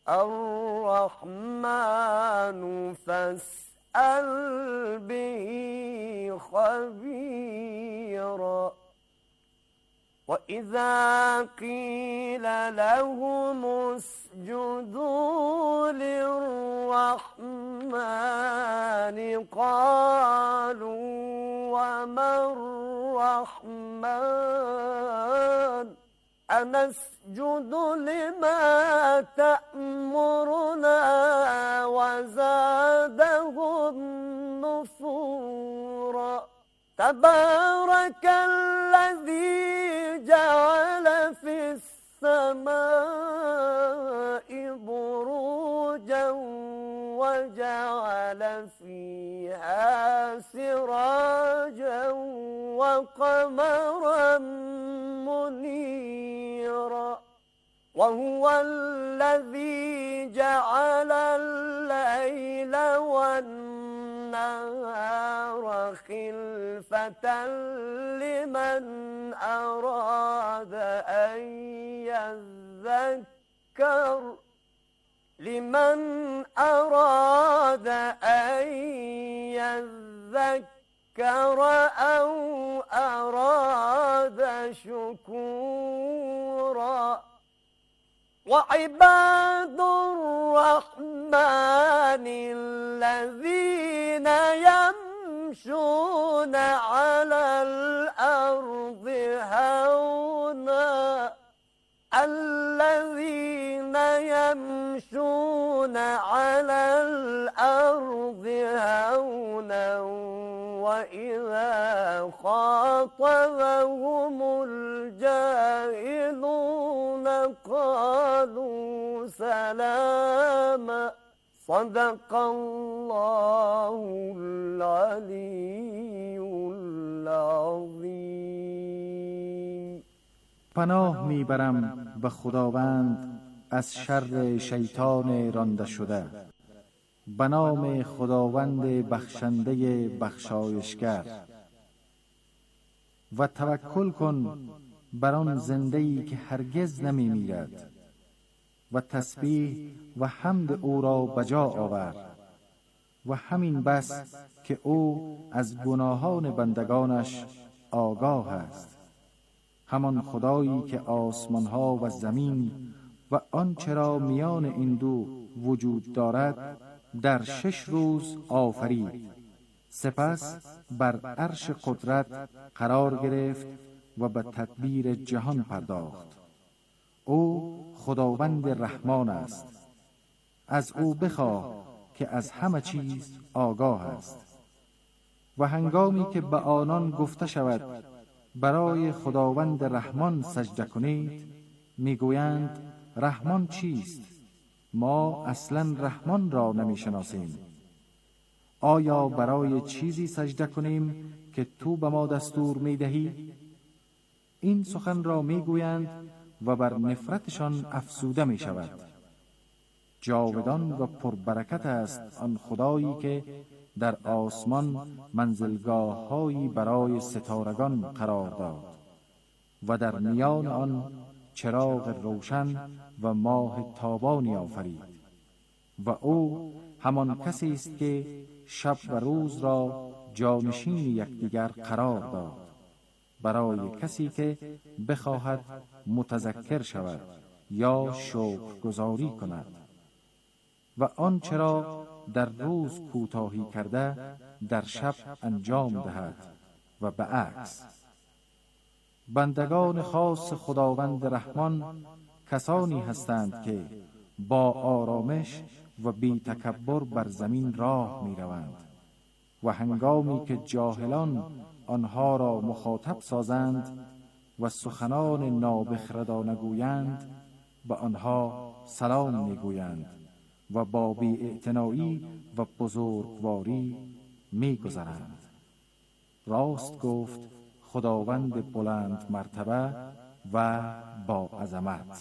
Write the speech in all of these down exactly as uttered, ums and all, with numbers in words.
الرحمن فاسأل به خبيرا وإذا قيل لهم اسجدوا للرحمن قالوا وما الرحمن أنسجد لما تأمرنا وزادهم نفورا تبارك الذي جعل في السماء بروجا وجعل فيها سراجا وقمرا منيرا وهو الذي جعل الليل والنهار خلفة لمن أراد أن يذكر لمن أراد أن يذكر أو أراد شكورا وعباد الرحمن الذين يمشون على الأرض هونا الذين يمشون على الأرض هونا وإذا خاطبهم الجاهلون قالوا سلاما صدق الله العلی العظیم. پناه میبرم به خداوند از شر شیطان رانده شده. به نام خداوند بخشنده بخشایشگر. و توکل کن بر آن زنده‌ای که هرگز نمی میرد و تسبیح و حمد او را بجا آور و همین بس که او از گناهان بندگانش آگاه است. همان خدایی که آسمانها و زمین و آنچه را میان این دو وجود دارد در شش روز آفرید، سپس بر عرش قدرت قرار گرفت و به تدبیر جهان پرداخت. او خداوند رحمان است. از او بخواه که از همه چیز آگاه است. و هنگامی که به آنان گفته شود برای خداوند رحمان سجده کنید، میگویند رحمان چیست؟ ما اصلا رحمان را نمیشناسیم. آیا برای چیزی سجده کنیم که تو به ما دستور میدهی؟ این سخن را میگویند و بر نفرتشان افسوده می شود. جاودان و پربرکت است آن خدایی که در آسمان منزلگاه هایی برای ستارگان قرار داد و در میان آن چراغ روشن و ماه تابانی آفرید. و او همان کسی است که شب و روز را جانشین یکدیگر قرار داد برای کسی که بخواهد متذکر شود یا شکرگزاری کند. و آنچه را در روز کوتاهی کرده در شب انجام دهد و به عکس. بندگان خاص خداوند رحمان کسانی هستند که با آرامش و بی تکبر بر زمین راه می روند و هنگامی که جاهلان آنها را مخاطب سازند و سخنان نابخردانه گویند، به آنها سلام می گویند و با بی‌اعتنایی و بزرگواری می گذرند. راست گفت خداوند بلند مرتبه و با عظمت.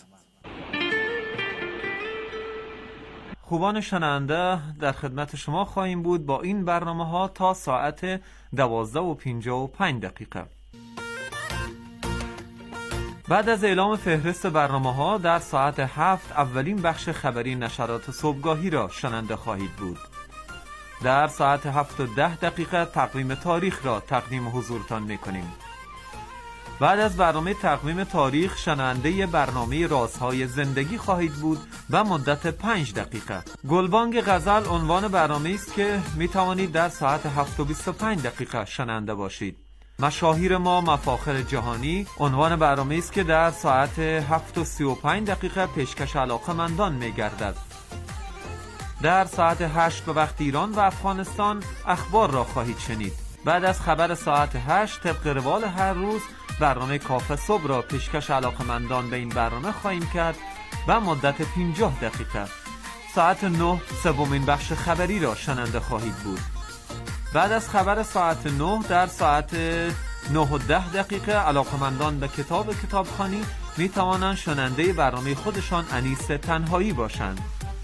خوبان شنونده، در خدمت شما خواهیم بود با این برنامه ها تا ساعت دوازده و پنجاه و پنج دقیقه. بعد از اعلام فهرست برنامه‌ها در ساعت هفت اولین بخش خبری نشرات صبحگاهی را شنونده خواهید بود. در ساعت هفت و ده دقیقه تقویم تاریخ را تقدیم حضورتان می‌کنیم. بعد از برنامه تقویم تاریخ شنونده برنامه رازهای زندگی خواهید بود و مدت پنج دقیقه. گلبانگ غزل عنوان برنامه است که می توانید در ساعت هفت و بیست و پنج دقیقه شنونده باشید. مشاهیر ما مفاخر جهانی عنوان برنامه است که در ساعت هفت و سی و پنج دقیقه پیشکش علاقه‌مندان می گردد. در ساعت هشت به وقت ایران و افغانستان اخبار را خواهید شنید. بعد از خبر ساعت هشت طبق روال هر روز برنامه کافه صبح را پیشکش علاقه‌مندان به این برنامه خواهیم کرد و مدت پنجاه دقیقه. ساعت نه سومین بخش خبری را شنونده خواهید بود. بعد از خبر ساعت نه در ساعت نه و ده دقیقه علاقه‌مندان به کتاب کتابخوانی می توانند شنونده برنامه خودشان انیس تنهایی باشند.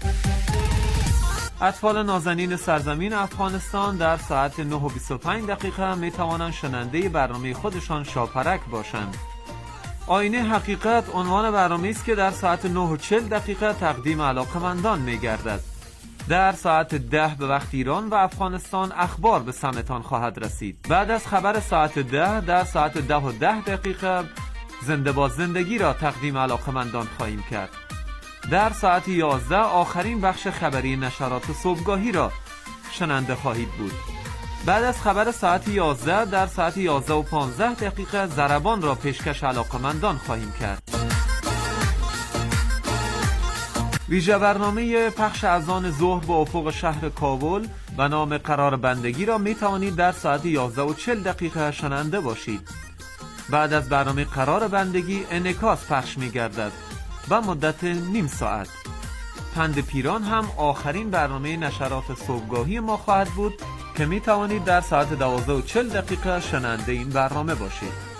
اطفال نازنین سرزمین افغانستان در ساعت نه و بیست و پنج دقیقه می توانند شنونده برنامه خودشان شاپرک باشند. آینه حقیقت عنوان برنامه است که در ساعت نه و چهل دقیقه تقدیم علاقه‌مندان می گردد. در ساعت ده به وقت ایران و افغانستان اخبار به سمتان خواهد رسید. بعد از خبر ساعت ده در ساعت ده و ده دقیقه زنده با زندگی را تقدیم علاقه‌مندان خواهیم کرد. در ساعت یازده آخرین بخش خبری نشرات صبحگاهی را شنونده خواهید بود. بعد از خبر ساعت یازده در ساعت یازده و پانزده دقیقه ضربان را پیشکش علاقه‌مندان خواهیم کرد. ویژه برنامه پخش اذان ظهر به افق شهر کابل و نام قرار بندگی را می توانید در ساعت یازده و چهل دقیقه شنونده باشید. بعد از برنامه قرار بندگی انعکاس پخش می گردد و مدت نیم ساعت. پند پیران هم آخرین برنامه نشرات صبحگاهی ما خواهد بود که می توانید در ساعت دوازده و چهل دقیقه شنونده این برنامه باشید.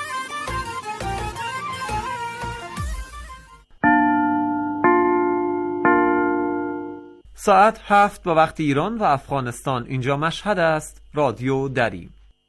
ساعت هفت به وقت ایران و افغانستان. اینجا مشهد است. رادیو دری.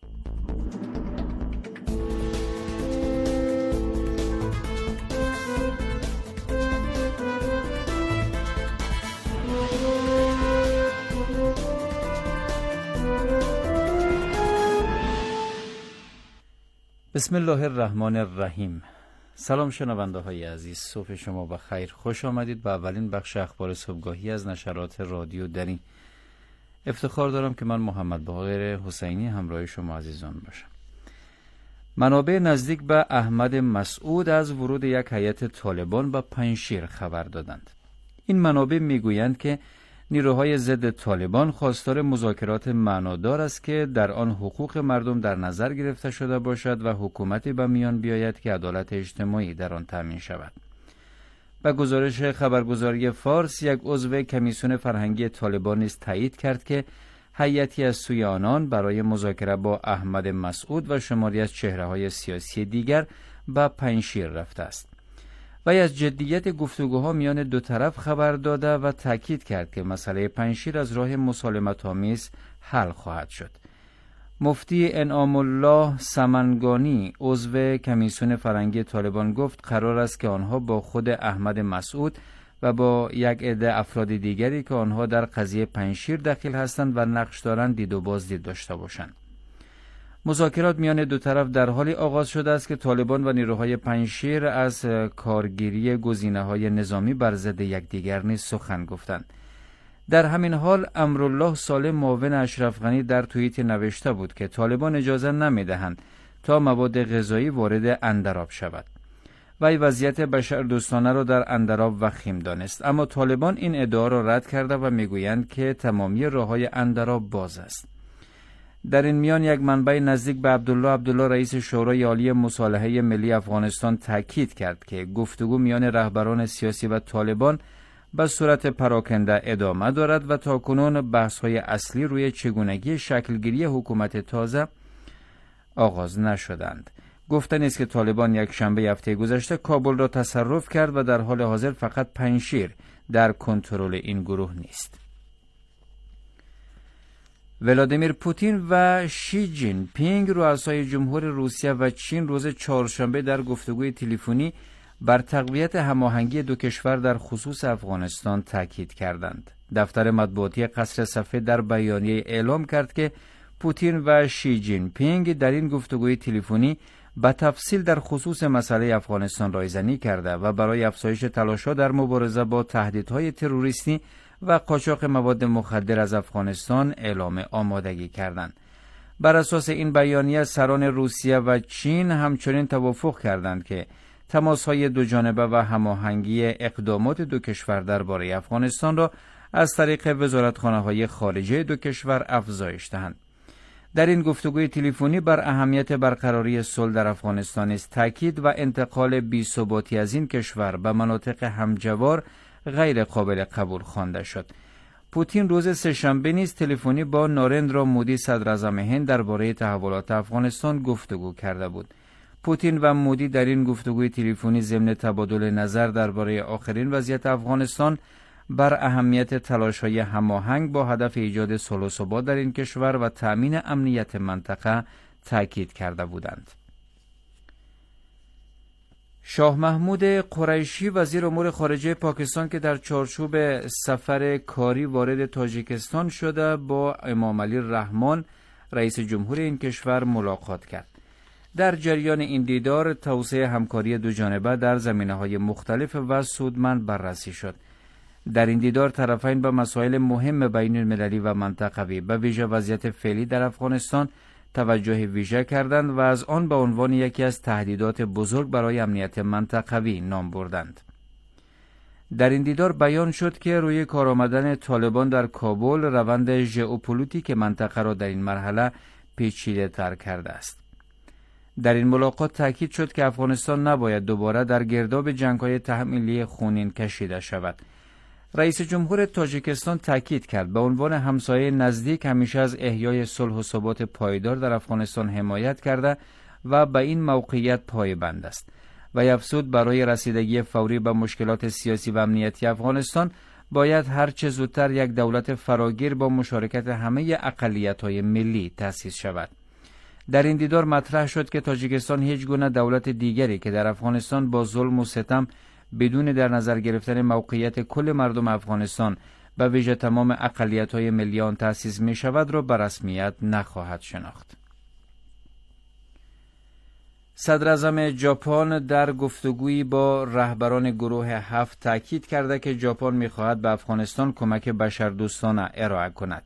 بسم الله الرحمن الرحیم. سلام شنونده های عزیز، صبح شما بخیر. خوش آمدید به اولین بخش اخبار صبحگاهی از نشرات رادیو دری. افتخار دارم که من محمد باقر حسینی همراه شما عزیزان باشم. منابع نزدیک به احمد مسعود از ورود یک هیئت طالبان به پنجشیر خبر دادند. این منابع میگویند که نیروهای ضد طالبان خواستار مذاکرات معنادار است که در آن حقوق مردم در نظر گرفته شده باشد و حکومتی به میان بیاید که عدالت اجتماعی در آن تامین شود. به گزارش خبرگزاری فارس، یک عضو کمیسیون فرهنگی طالبان نیز تایید کرد که هیئتی از سوی آنان برای مذاکره با احمد مسعود و شماری از چهره‌های سیاسی دیگر به پنجشیر رفته است. وی از جدیت گفتگوها میان دو طرف خبر داده و تاکید کرد که مسئله پنجشیر از راه مسالمت‌آمیز حل خواهد شد. مفتی انعام الله سمنگانی عضو کمیسیون فرهنگی طالبان گفت قرار است که آنها با خود احمد مسعود و با یک عده افراد دیگری که آنها در قضیه پنجشیر دخیل هستند و نقش دارند دید و بازدید داشته باشند. مذاکرات میان دو طرف در حالی آغاز شده است که طالبان و نیروهای پنجشیر از کارگیری گزینه‌های نظامی بر ضد یکدیگر نیز سخن گفتند. در همین حال امرالله سالم معاون اشرف غنی در توییت نوشته بود که طالبان اجازه نمی‌دهند تا مواد غذایی وارد اندراب شود. وی وضعیت بشردوستانه را در اندراب وخیم دانست، اما طالبان این ادعا را رد کرده و میگویند که تمامی راه‌های اندراب باز است. در این میان یک منبع نزدیک به عبدالله عبدالله رئیس شورای عالی مصالحه ملی افغانستان تاکید کرد که گفتگو میان رهبران سیاسی و طالبان به صورت پراکنده ادامه دارد و تاکنون بحث‌های اصلی روی چگونگی شکلگیری حکومت تازه آغاز نشدند. گفتنی است که طالبان یک شنبه هفته گذشته کابل را تصرف کرد و در حال حاضر فقط پنجشیر در کنترل این گروه نیست. ولادیمیر پوتین و شی جین پینگ رؤسای جمهور روسیه و چین روز چهارشنبه در گفتگوی تلفنی بر تقویت هماهنگی دو کشور در خصوص افغانستان تاکید کردند. دفتر مطبوعاتی قصر سفید در بیانیه اعلام کرد که پوتین و شی جین پینگ در این گفتگوی تلفنی به تفصیل در خصوص مسئله افغانستان رایزنی کرده و برای افزایش تلاش‌ها در مبارزه با تهدیدهای تروریستی و قاچاق مواد مخدر از افغانستان اعلام آمادگی کردند. بر اساس این بیانیه سران روسیه و چین همچنین توافق کردند که تماس‌های دو جانبه و هماهنگی اقدامات دو کشور درباره افغانستان را از طریق وزارتخانه‌های خارجه دو کشور افزایش دهند. در این گفتگوی تلفنی بر اهمیت برقراری صلح در افغانستان است تاکید و انتقال بی‌ثباتی از این کشور به مناطق همجوار غیر قابل قبول خوانده شد. پوتین روز سه‌شنبه نیز تلفنی با نارندرا مودی صدر اعظم هند درباره تحولات افغانستان گفتگو کرده بود. پوتین و مودی در این گفتگوی تلفنی ضمن تبادل نظر درباره آخرین وضعیت افغانستان بر اهمیت تلاش‌های هماهنگ با هدف ایجاد صلح و ثبات در این کشور و تأمین امنیت منطقه تاکید کرده بودند. شاه محمود قریشی وزیر امور خارجه پاکستان که در چارچوب سفر کاری وارد تاجیکستان شده با امام علی رحمان رئیس جمهور این کشور ملاقات کرد. در جریان این دیدار توسعه همکاری دو جانبه در زمینه‌های مختلف و سودمند بررسی شد. در این دیدار طرفین به مسائل مهم بین المللی و منطقوی به ویژه وضعیت فعلی در افغانستان توجه ویژه کردند و از آن به عنوان یکی از تهدیدات بزرگ برای امنیت منطقوی نام بردند. در این دیدار بیان شد که روی کار آمدن طالبان در کابل روند ژئوپلیتیک منطقه را در این مرحله پیچیده تر کرده است. در این ملاقات تاکید شد که افغانستان نباید دوباره در گرداب جنگ‌های تحمیلی خونین کشیده شود. رئیس جمهور تاجیکستان تاکید کرد به عنوان همسایه نزدیک همیشه از احیای صلح و ثبات پایدار در افغانستان حمایت کرده و به این موقعیت پایبند است و افزود برای رسیدگی فوری به مشکلات سیاسی و امنیتی افغانستان باید هر چه زودتر یک دولت فراگیر با مشارکت همه اقلیت‌های ملی تأسیس شود. در این دیدار مطرح شد که تاجیکستان هیچ گونه دولت دیگری که در افغانستان با ظلم و ستم بدون در نظر گرفتن موقعیت کل مردم افغانستان به ویژه تمام اقلیت‌های ملی آن تأسیس می شود را به رسمیت نخواهد شناخت. صدر اعظم ژاپن در گفتگویی با رهبران گروه هفت تاکید کرده که ژاپن می خواهد به افغانستان کمک بشردوستانه ارائه کند.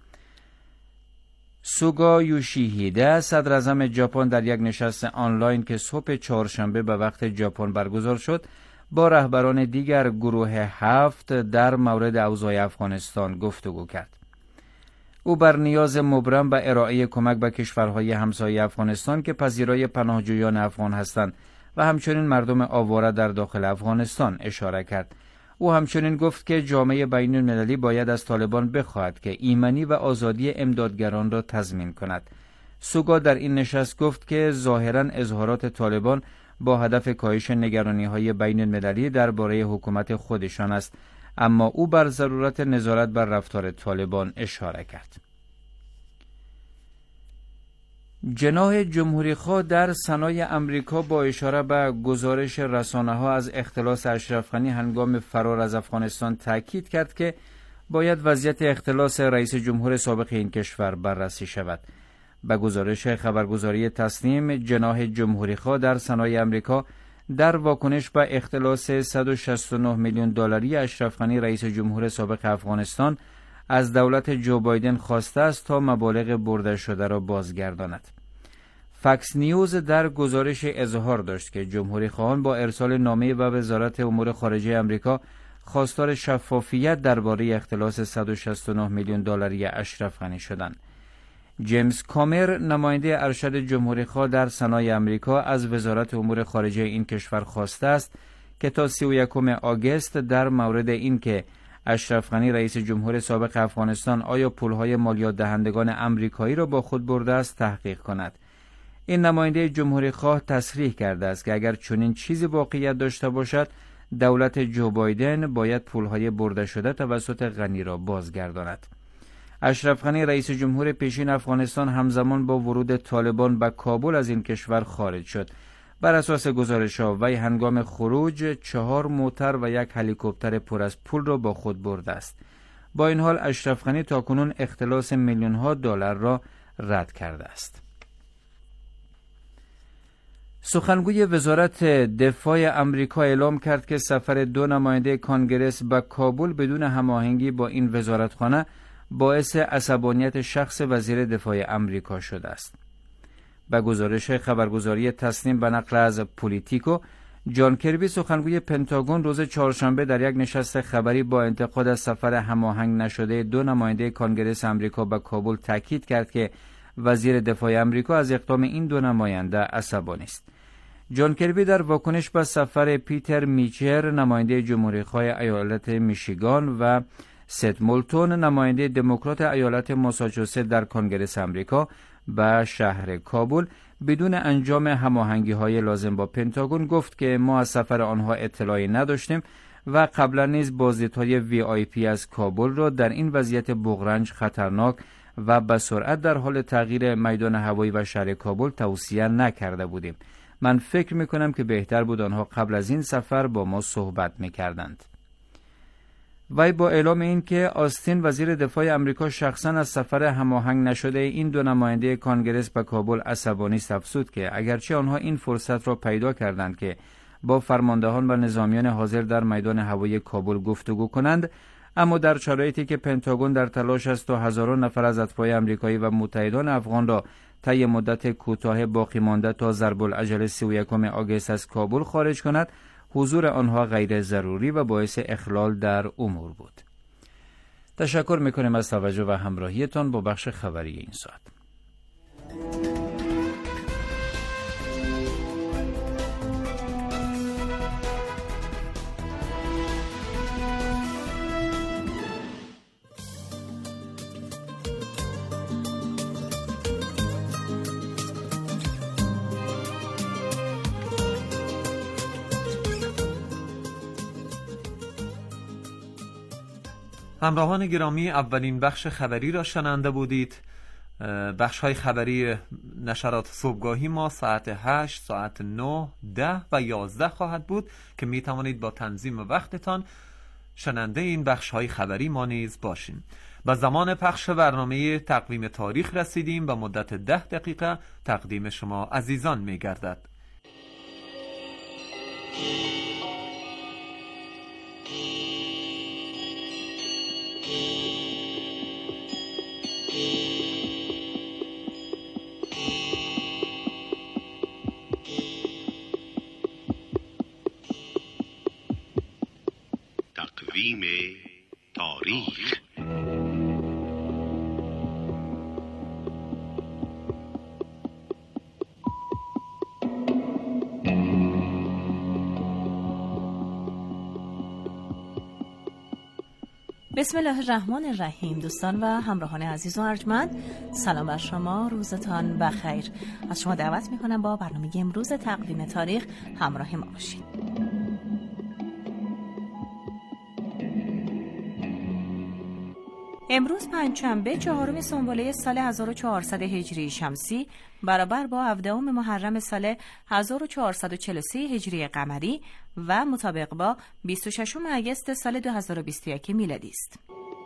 سوگا یوشیهیده صدر اعظم ژاپن در یک نشست آنلاین که صبح چهارشنبه به وقت ژاپن برگزار شد با رهبران دیگر گروه هفت در مورد اوضاع افغانستان گفتگو کرد. او بر نیاز مبرم به ارائه کمک به کشورهای همسایه افغانستان که پذیرای پناهجویان افغان هستند و همچنین مردم آواره در داخل افغانستان اشاره کرد. او همچنین گفت که جامعه بین المللی باید از طالبان بخواهد که ایمنی و آزادی امدادگران را تضمین کند. سوگا در این نشست گفت که ظاهراً اظهارات طالبان با هدف کاهش نگرانی‌های بین المللی درباره حکومت خودشان است، اما او بر ضرورت نظارت بر رفتار طالبان اشاره کرد. جناح جمهوری‌خواه در سنای امریکا با اشاره به گزارش رسانه‌ها از اختلاس اشرف غنی هنگام فرار از افغانستان تاکید کرد که باید وضعیت اختلاس رئیس جمهور سابق این کشور بررسی شود. به گزارش خبرگزاری تسنیم، جناح جمهوری‌خواه در سنای امریکا در واکنش به اختلاس صد و شصت و نه میلیون دلاری اشرف غنی رئیس جمهور سابق افغانستان از دولت جو بایدن خواسته است تا مبالغ برده شده را بازگرداند. فکس نیوز در گزارش اظهار داشت که جمهوری خواهان با ارسال نامه به وزارت امور خارجه آمریکا خواستار شفافیت درباره اختلاس صد و شصت و نه میلیون دلاری اشرف غنی شدند. جیمز کامر نماینده ارشد جمهوری خواه در سنای امریکا از وزارت امور خارجه این کشور خواسته است که تا سی و یکم آگوست در مورد اینکه اشرف غنی رئیس جمهور سابق افغانستان آیا پولهای مالیات دهندگان امریکایی را با خود برده است تحقیق کند. این نماینده جمهوری خواه تصریح کرده است که اگر چنین چیزی واقعیت داشته باشد دولت جو بایدن باید پولهای برده شده توسط غنی را بازگرداند. اشرف غنی رئیس جمهور پیشین افغانستان همزمان با ورود طالبان به کابل از این کشور خارج شد. بر اساس گزارش‌ها وی هنگام خروج چهار موتر و یک هلیکوپتر پر از پول را با خود برده است. با این حال اشرف غنی تاکنون اختلاس میلیون‌ها دلار را رد کرده است. سخنگوی وزارت دفاع آمریکا اعلام کرد که سفر دو نماینده کنگره به کابل بدون هماهنگی با این وزارتخانه باعث عصبانیت شخص وزیر دفاع آمریکا شده است. به گزارش خبرگزاری تسنیم به نقل از پولیتیکو، جان کربی سخنگوی پنتاگون روز چهارشنبه در یک نشست خبری با انتقاد از سفر هماهنگ نشده دو نماینده کنگره آمریکا به کابل تاکید کرد که وزیر دفاع آمریکا از اقدام این دو نماینده عصبانی است. جان کربی در واکنش به سفر پیتر میچر نماینده جمهوری‌خواه ایالت میشیگان و ست مولتون نماینده دموکرات ایالت ماساچوست در کنگره آمریکا به شهر کابل بدون انجام هماهنگی‌های لازم با پنتاگون گفت که ما از سفر آنها اطلاعی نداشتیم و قبلا نیز بازدیدهای وی آی پی از کابل را در این وضعیت بغرنج، خطرناک و به سرعت در حال تغییر میدان هوایی و شهر کابل توصیه نکرده بودیم. من فکر میکنم که بهتر بود آنها قبل از این سفر با ما صحبت میکردند. وی با اعلام این که آستین وزیر دفاع آمریکا شخصا از سفر هماهنگ نشده این دو نماینده کنگره به کابل عصبانی است، افزود که اگرچه آنها این فرصت را پیدا کردند که با فرماندهان و نظامیان حاضر در میدان هوایی کابل گفتگو کنند، اما در شرایطی که پنتاگون در تلاش است تا هزاران نفر از اتباع آمریکایی و متحدان افغان را طی مدت کوتاه باقی مانده تا ضرب العجل سی و یکم آگوست از کابل خارج کند، حضور آنها غیر ضروری و باعث اخلال در امور بود. تشکر میکنیم از توجه و همراهیتان با بخش خبری این ساعت. همراهان گرامی، اولین بخش خبری را شنونده بودید. بخش های خبری نشرات صبحگاهی ما ساعت هشت، ساعت نه، ده و یازده خواهد بود که می توانید با تنظیم وقتتان شنونده این بخش های خبری ما نیز باشیم. با زمان پخش برنامه تقویم تاریخ رسیدیم و مدت ده دقیقه تقدیم شما عزیزان می گردد. تقویم تاریخ. بسم الله الرحمن الرحیم. دوستان و همراهان عزیز و ارجمند، سلام بر شما، روزتان بخیر. از شما دعوت میکنم با برنامه امروز تقویم تاریخ همراه ما باشید. امروز پنجشنبه چهارم سنبله سال هزار و چهارصد هجری شمسی برابر با هفدهم محرم سال هزار و چهارصد و چهل و سه هجری قمری و مطابق با بیست و ششم آگوست سال دو هزار و بیست و یک میلادی است.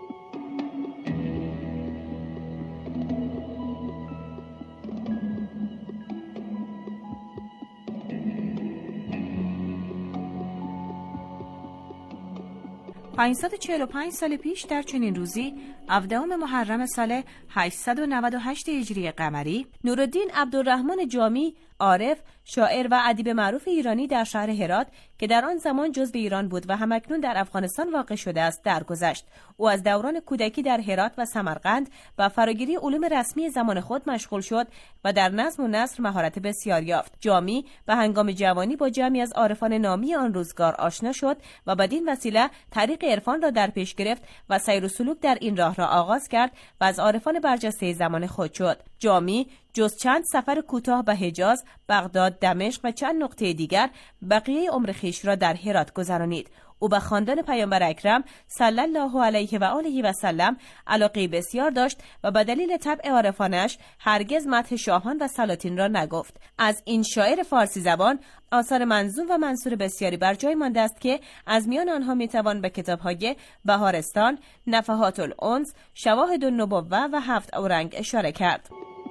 پانصد و چهل و پنج سال پیش در چنین روزی هفدهم محرم سال هشتصد و نود و هشت هجری قمری نورالدین عبدالرحمن جامی، عارف، شاعر و ادیب معروف ایرانی در شهر هرات که در آن زمان جزو ایران بود و همکنون در افغانستان واقع شده است درگذشت. او از دوران کودکی در هرات و سمرقند و فراگیری علوم رسمی زمان خود مشغول شد و در نظم و نثر مهارت بسیار یافت. جامی به هنگام جوانی با جمعی از عارفان نامی آن روزگار آشنا شد و بدین وسیله طریق عرفان را در پیش گرفت و سیر و سلوک در این راه را آغاز کرد و از عارفان برجسته زمان خود شد. جامی جز چند سفر کوتاه به حجاز، بغداد، دمشق و چند نقطه دیگر بقیه عمر خویش را در هرات گذرانید. او به خاندان پیامبر اکرم صلی الله علیه و آله و سلم علاقه بسیار داشت و به دلیل طبع عارفانش هرگز مدح شاهان و سلاطین را نگفت. از این شاعر فارسی زبان آثار منظوم و منثور بسیاری بر جای مانده است که از میان آنها میتوان به کتاب‌های بهارستان، نفحات الانس، شواهد النبوه و هفت اورنگ اشاره کرد.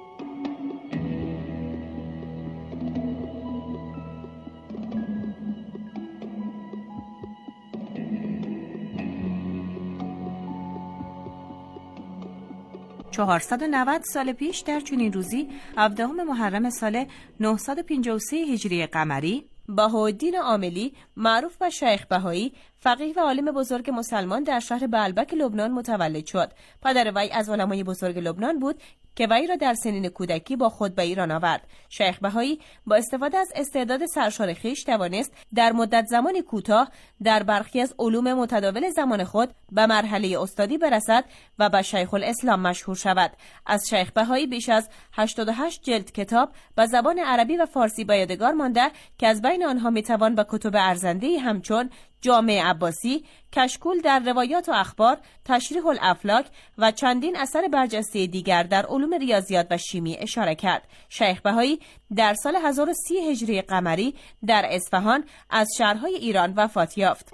چهارصد و نود سال پیش در چنین روزی هفدهم محرم سال نهصد و پنجاه و سه هجری قمری بهاءالدین عاملی معروف به شیخ بهایی فقیه و عالم بزرگ مسلمان در شهر بعلبک لبنان متولد شد. پدر وی از علمای بزرگ لبنان بود که وی را در سنین کودکی با خود به ایران آورد. شیخ بهایی با استفاده از استعداد سرشار خویش توانست در مدت زمانی کوتاه در برخی از علوم متداول زمان خود به مرحله استادی برسد و به شیخ الاسلام مشهور شود. از شیخ بهایی بیش از هشتاد و هشت جلد کتاب به زبان عربی و فارسی به یادگار مانده که از بین آنها میتوان به کتب ارزنده‌ای همچون جامع عباسی، کشکول در روایات و اخبار، تشریح الافلاک و چندین اثر برجسته دیگر در علوم ریاضیات و شیمی اشاره کرد. شیخ بهایی در سال هزار و سی هجری قمری در اصفهان از شهرهای ایران وفات یافت.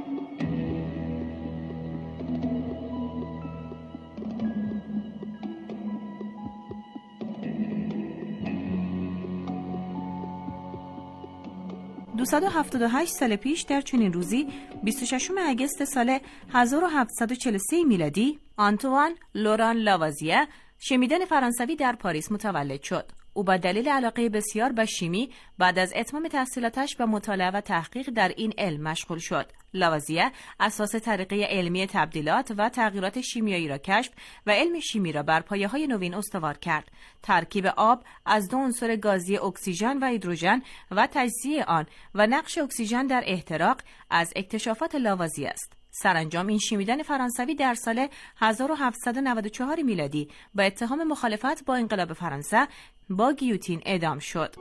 دویست و هفتاد و هشت سال پیش در چنین روزی بیست و ششم اگست سال هزار و هفتصد و چهل و سه میلادی آنتوان لوران لاوازیه شیمیدان فرانسوی در پاریس متولد شد. او با دلیل علاقه بسیار به شیمی بعد از اتمام تحصیلاتش به مطالعه و تحقیق در این علم مشغول شد. لاوازیه اساس طریقه علمی تبدیلات و تغییرات شیمیایی را کشف و علم شیمی را بر پایه‌های نوین استوار کرد. ترکیب آب از دو عنصر گازی اکسیژن و هیدروژن و تجزیه آن و نقش اکسیژن در احتراق از اکتشافات لاوازیه است. سرانجام این شیمیدان فرانسوی در سال هزار و هفتصد و نود و چهار میلادی با اتهام مخالفت با انقلاب فرانسه با گیوتین اعدام شد.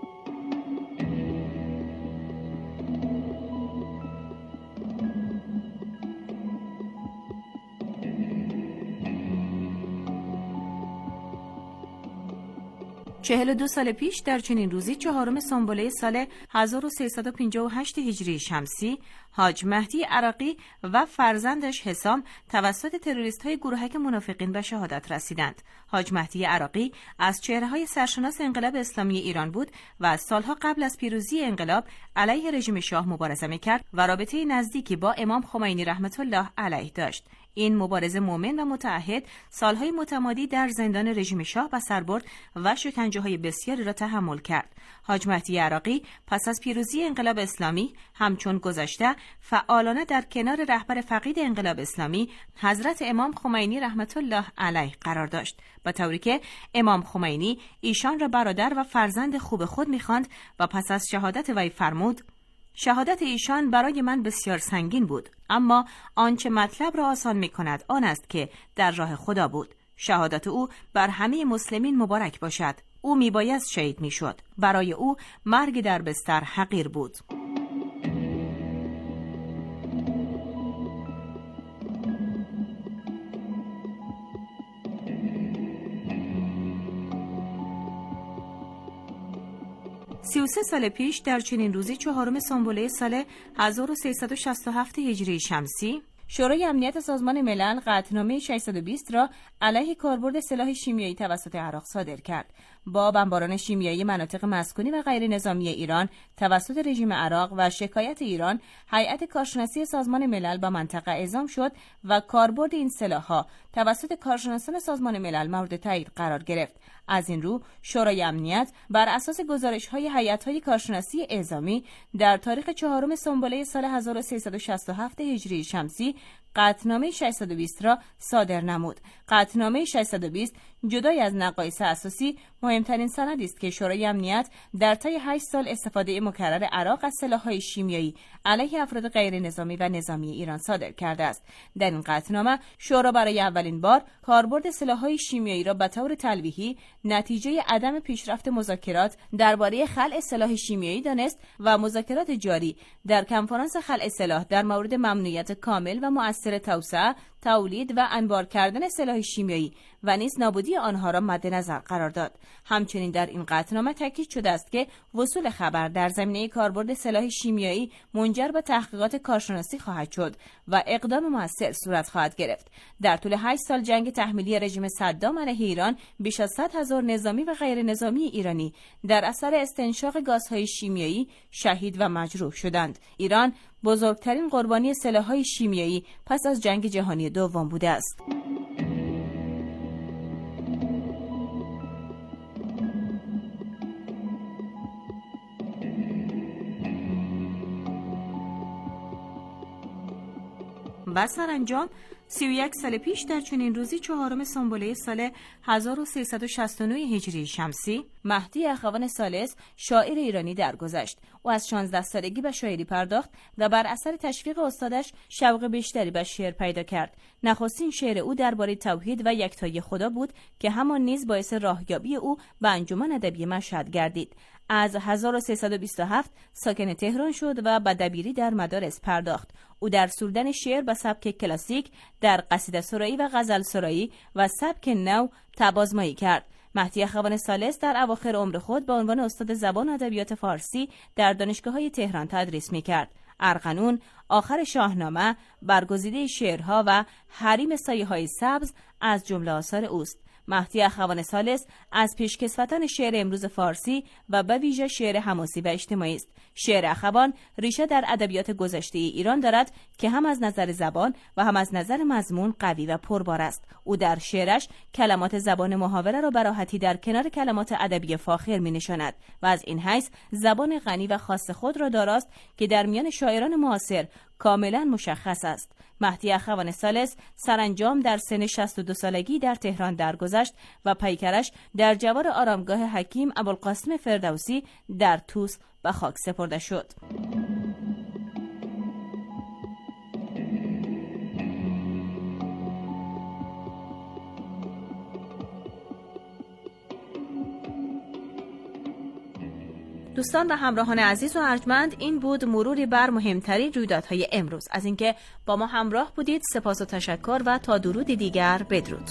چهل و دو سال پیش در چنین روزی چهارم سنبله سال هزار و سیصد و پنجاه و هشت هجری شمسی حاج مهدی عراقی و فرزندش حسام توسط تروریست‌های گروهک منافقین به شهادت رسیدند. حاج مهدی عراقی از چهره‌های سرشناس انقلاب اسلامی ایران بود و از سالها قبل از پیروزی انقلاب علیه رژیم شاه مبارزه می‌کرد و رابطه نزدیکی با امام خمینی رحمت الله علیه داشت. این مبارز مومن و متعهد سالهای متمادی در زندان رژیم شاه به سر برد و شکنجه‌های بسیاری را تحمل کرد. حاج مهدی عراقی پس از پیروزی انقلاب اسلامی همچون گذشته فعالانه در کنار رهبر فقید انقلاب اسلامی حضرت امام خمینی رحمت الله علیه قرار داشت، با طوری که امام خمینی ایشان را برادر و فرزند خوب خود می‌خواند و پس از شهادت وی فرمود: شهادت ایشان برای من بسیار سنگین بود، اما آنچه مطلب را آسان می کند آن است که در راه خدا بود. شهادت او بر همه مسلمین مبارک باشد. او می باید شهید می شد. برای او مرگ در بستر حقیر بود. سی و سه سال پیش در چنین روزی چهارم سنبله سال هزار و سیصد و شصت و هفت هجری شمسی شورای امنیت سازمان ملل قطعنامه ششصد و بیست را علیه کاربرد سلاح شیمیایی توسط عراق صادر کرد. با بمباران شیمیایی مناطق مسکونی و غیر نظامی ایران توسط رژیم عراق و شکایت ایران، هیئت کارشناسی سازمان ملل به منطقه اعزام شد و کاربرد این سلاح‌ها توسط کارشناسان سازمان ملل مورد تایید قرار گرفت. از این رو شورای امنیت بر اساس گزارش‌های هیئت‌های کارشناسی اعزامی در تاریخ چهارم سنبله سال هزار و سیصد و شصت و هفت هجری شمسی قطعنامه ششصد و بیست را صادر نمود. قطعنامه ششصد و بیست جدای از نقایص اساسی مهمترین سندی است که شورای امنیت در طی هشت سال استفاده مکرر عراق از سلاح‌های شیمیایی علیه افراد غیر نظامی و نظامی ایران صادر کرده است. در این قطعنامه شورا برای اولین بار کاربرد سلاح‌های شیمیایی را به طور تلویحی نتیجه عدم پیشرفت مذاکرات درباره خلع سلاح شیمیایی دانست و مذاکرات جاری در کنفرانس خلع سلاح در مورد ممنوعیت کامل و مؤثر توسعه، تولید و انبار کردن سلاح شیمیایی و نیز نابودی آنها را مد نظر قرار داد. همچنین در این قطعنامه تاکید شده است که وصول خبر در زمینه کاربرد سلاح شیمیایی منجر به تحقیقات کارشناسی خواهد شد و اقدام موثر صورت خواهد گرفت. در طول هشت سال جنگ تحمیلی رژیم صدام علیه ایران بیش از صد هزار نظامی و غیر نظامی ایرانی در اثر استنشاق گازهای شیمیایی شهید و مجروح شدند. ایران بزرگترین قربانی سلاح‌های شیمیایی پس از جنگ جهانی دوم بوده است. و سرانجام سی و یک سال پیش در چنین روزی چهارم سنبله سال هزار و سیصد و شصت و نه هجری شمسی مهدی اخوان ثالث شاعر ایرانی درگذشت. او از شانزده سالگی به شاعری پرداخت و بر اثر تشویق استادش شوق بیشتری به شعر پیدا کرد. نخستین شعر او درباره توحید و یکتایی خدا بود که همان نیز باعث راهیابی او به انجمن ادبی مشهد گردید. از هزار و سیصد و بیست و هفت ساکن تهران شد و به دبیری در مدارس پرداخت. او در سرودن شعر به سبک کلاسیک، در قصیده سرایی و غزل سرایی و سبک نو تبازمایی کرد. مهدی اخوان ثالث در اواخر عمر خود به عنوان استاد زبان و ادبیات فارسی در دانشگاه‌های تهران تدریس می‌کرد. ارغنون، آخر شاهنامه، برگزیده شعرها و حریم سایه‌های سبز از جمله آثار اوست. مهدی اخوان ثالث از پیشکسوتان شعر امروز فارسی و به ویژه شعر حماسی و اجتماعی است. شعر اخوان ریشه در ادبیات گذشته ایران دارد که هم از نظر زبان و هم از نظر مضمون قوی و پربار است. او در شعرش کلمات زبان محاوره را به راحتی در کنار کلمات ادبی فاخر می‌نشاند و از این حیث زبان غنی و خاص خود را داراست که در میان شاعران معاصر کاملا مشخص است. مهدی اخوان ثالث سرانجام در سن شصت و دو سالگی در تهران درگذشت و پیکرش در جوار آرامگاه حکیم ابوالقاسم فردوسی در طوس به خاک سپرده شد. دوستان و همراهان عزیز و ارجمند، این بود مروری بر مهمترین رویدادهای امروز. از اینکه با ما همراه بودید سپاس و تشکر و تا درود دیگر بدرود.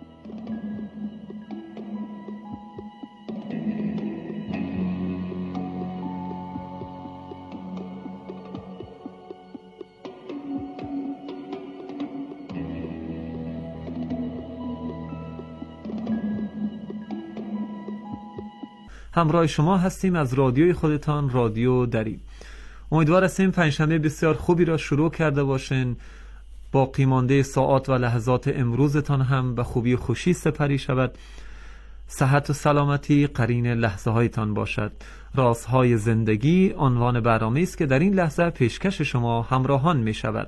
همراه شما هستیم از رادیوی خودتان، رادیو دری. امیدوار هستیم پنجشنبه بسیار خوبی را شروع کرده باشین. باقی مانده ساعات و لحظات امروزتان هم به خوبی و خوشی سپری شود. صحت و سلامتی قرین لحظه هایتان باشد. رازهای زندگی عنوان برنامه است که در این لحظه پیشکش شما همراهان می شود.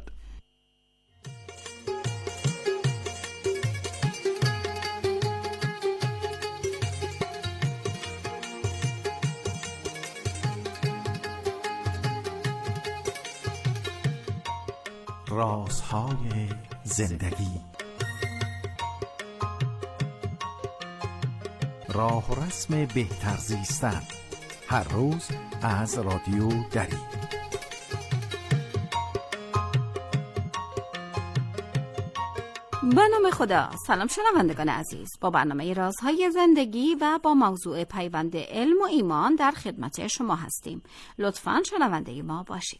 رازهای زندگی، راه و رسم بهتر زیستن، هر روز از رادیو دری. به نام خدا. سلام شنوندگان عزیز، با برنامه رازهای زندگی و با موضوع پیوند علم و ایمان در خدمت شما هستیم. لطفاً شنونده ما باشید.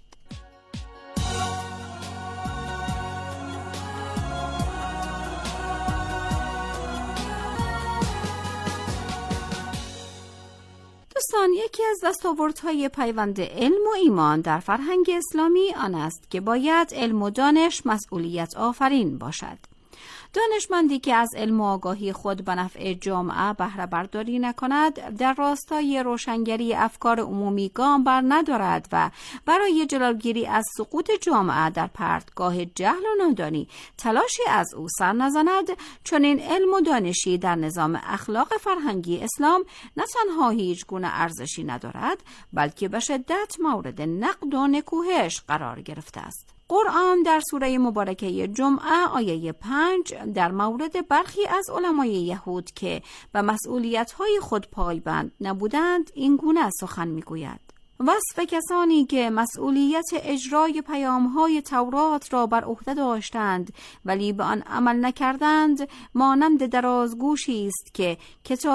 دوستان، یکی از دستاوردهای پیوند علم و ایمان در فرهنگ اسلامی آن است که باید علم و دانش مسئولیت آفرین باشد. دانشمندی که از علم و آگاهی خود به نفع جامعه بهره برداری نکند در راستای روشنگری افکار عمومی گام بر ندارد و برای جلوگیری از سقوط جامعه در پرتگاه جهل و نادانی تلاشی از او سر نزند، چون این علم و دانشی در نظام اخلاق فرهنگی اسلام نه تنها هیچ گونه ارزشی ندارد، بلکه به شدت مورد نقد و نکوهش قرار گرفته است. قرآن در سوره مبارکه جمعه آیه پنج در مورد برخی از علمای یهود که به مسئولیت‌های خود پایبند نبودند این گونه سخن می‌گوید: وصف کسانی که مسئولیت اجرای پیام‌های تورات را بر عهده داشتند ولی به آن عمل نکردند مانند درازگوشی است که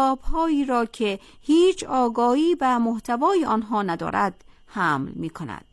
کتاب‌هایی را که هیچ آگاهی به محتوای آنها ندارد حمل می‌کند.